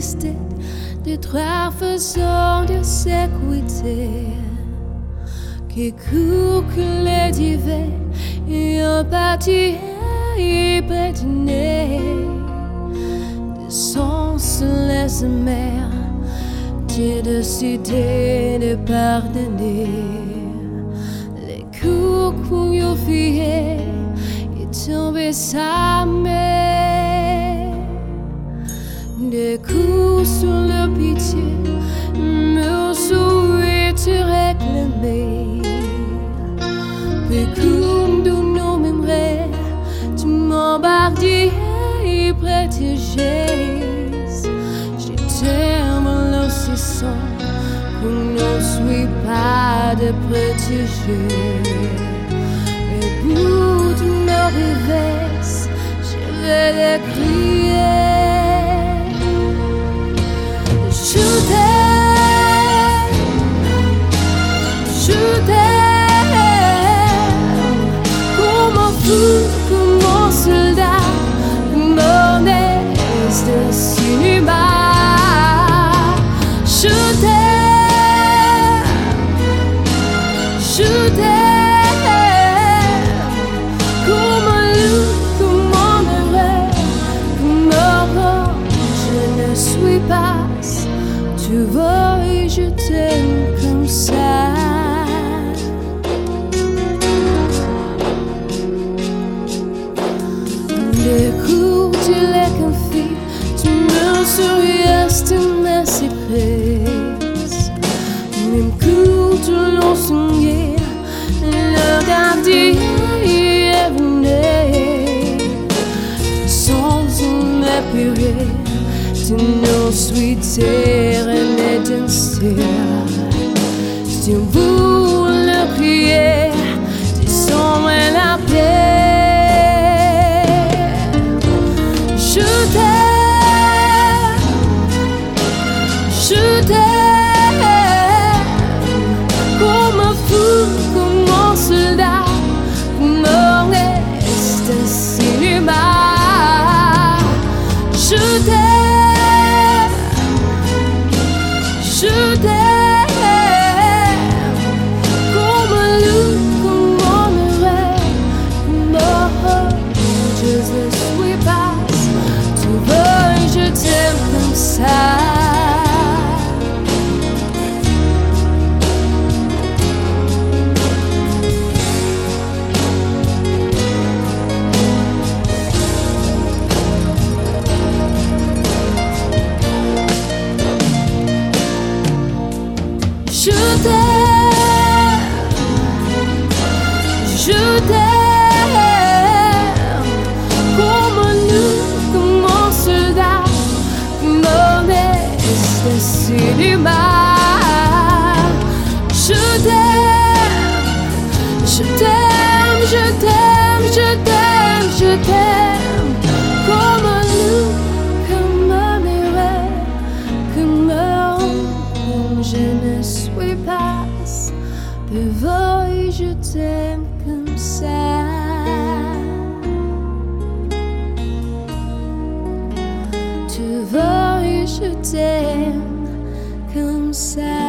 rester de trois façons de sécurité qui courent les divers et en partie prédîner de sens les mers. J'ai décidé de pardonner les coups pour y fier et tomber sa mer. Des coups sur le pitié me souhaiter réclamer. Puis comme de nos mémoires, tu m'embardies et protégais. Je t'aime aussi sans qu'on ne soit pas de protéger. Et pour tous nos rêves, je vais les crier. Je t'aime comme un fou, comme un soldat, mon destin. Je t'aime comme un loup, comme un heureux, comme un roi, je ne suis pas. Tu vois, je t'aime comme ça. Des coups, tu les confies, tu me souris, tu me surprises. Même coup, tu l'as sonné, le gardien est venu. Sans me purée, tu nous suis terre et d'un ciel. Si vous le priez, tu sens la paix. Je t'aime comme un fou, comme un soldat, comme un destin cinéma. Je t'aime comme un loup, comme un heureux, comme un roi, je ne suis pas. Tu veux, je t'aime comme ça. Je t'aime comme un loup, comme un soldat, mon destin cinéma. Je t'aime comme un loup, comme un héros, comme un homme, je ne suis pas. Tu vois, je t'aime comme ça. Tu vois, je t'aime comme ça.